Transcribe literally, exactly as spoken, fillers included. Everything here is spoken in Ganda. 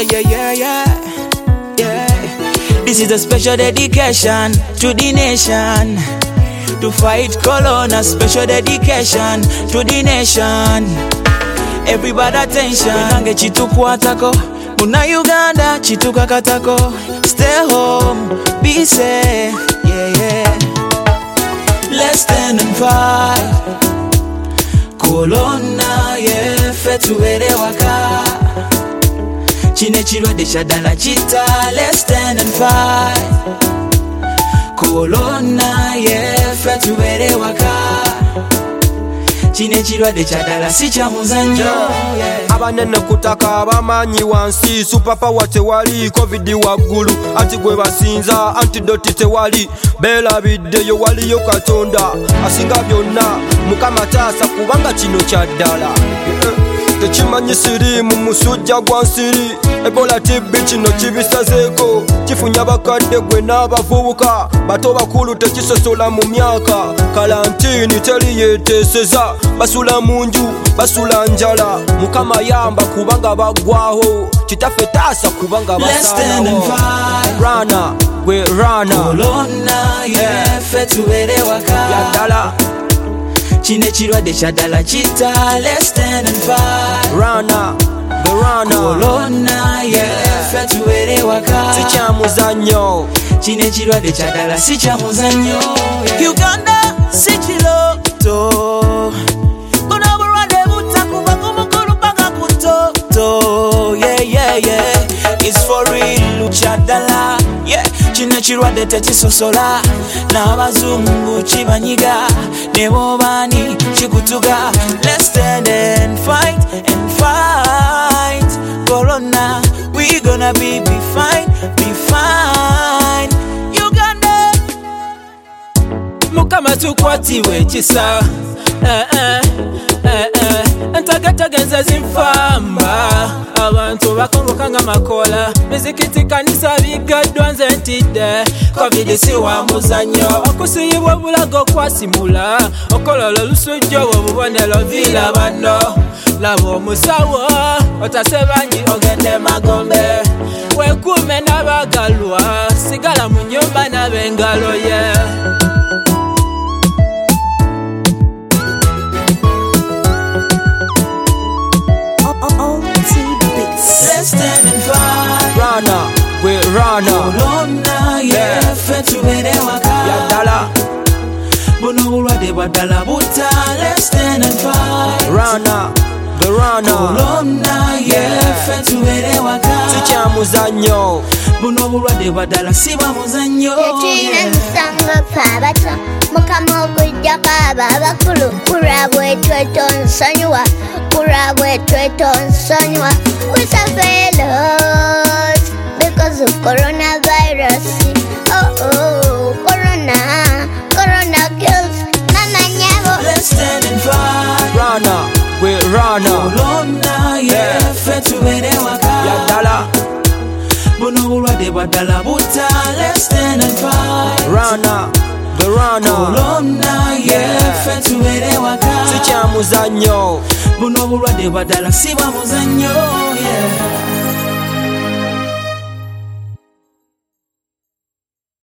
Yeah, yeah, yeah, yeah, yeah. This is a special dedication to the nation. To fight corona, special dedication to the nation. Everybody attention. Nange chitukwatako muna Uganda chitukakatako. Stay home, be safe, yeah, yeah. Let's stand and fight corona, yeah. Fetuwere waka chine chirwadde chadala chita. Let's stand and fight corona, yeah. Fetuwere waka chine chirwadde chadala si kya muzanyo, yeah. Abanene kutaka abamanyi wansi superpower tewali, covid waggulu anti gwe basinza, antidote tewali, beerabiddeyo waliyo Katonda asinga byonna, Mukama taasa kubanga kino kyaddala. Tekimanyi sirimu musujja gwa nsiri, Ebola T B kino kibisazeeko, kifunya bakadde gwe n'abavubuka, bato bakulu tekisosola mu myaka, kalantini teri yeteeseza, basula mu nju basula njala, Mukama yamba kubanga baggwaho, kitaffe taasa kubanga basalawo. Rana gwe rana corona, yeah. Fetuwere waka yaddala chine chirwadde chadala chita. Let's stand and fight rana the rana corona, yeah. Fetuwere waka si kya muzanyo, chine chirwadde chadala si kya muzanyo, yeah. Uganda si kiroto, buno bulwadde butakuva ku mukulu paka ku toto, yeah, yeah, yeah. It's for real chadala, yeah. Chine chirwadde tekisosola, n'abazungu kibanyiga, ne bobani kikutuga. Let's stand and fight and fight corona. We gonna be be fine, be fine. Uganda Mukama tukwatiwe ekisa, eh eh eh eh. Entagategenze zinfamba, abantu bakongoka nga makola, mizikiti kanisa bigaddwa nze ntidde, covid si wa muzanyo, okusiyibwa obulago kwasimula, okolola olusujja obubonero vila bano, laba omusawo otase bangi ogende Magombe, wekuume n'abagalwa, sigala mu nnyumba n'ab'engalo ye, yeah. Let's stand and fight rana gwe rana corona, yeah. Fetuwere waka yaddala buno bulwadde bwaddala buta. Let's stand and fight rana the rana corona, yeah. Fetuwere waka si kya muzanyo, buno bulwadde bwaddala si bwa muzanyo, tekirina musango ffe abato, Mukama okujjako abo abakulu, kulwabwe tweto nsonyiwa, kulwabwe tweto nsonyiwa. We suffer loss because of coronavirus. Oh oh, corona, corona kills mama nyabo. Let's stand and fight rana gwe rana corona, yeah. Fetuwere waka yaddala buno bulwadde bwaddala buta. Let's stand and fight rana the rana corona, yeah. Fetuwere waka si kya muzanyo, buno bulwadde bwaddala si bwa muzanyo, yeah.